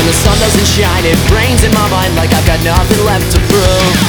the sun doesn't shine, it rains in my mind like I've got nothing left to prove.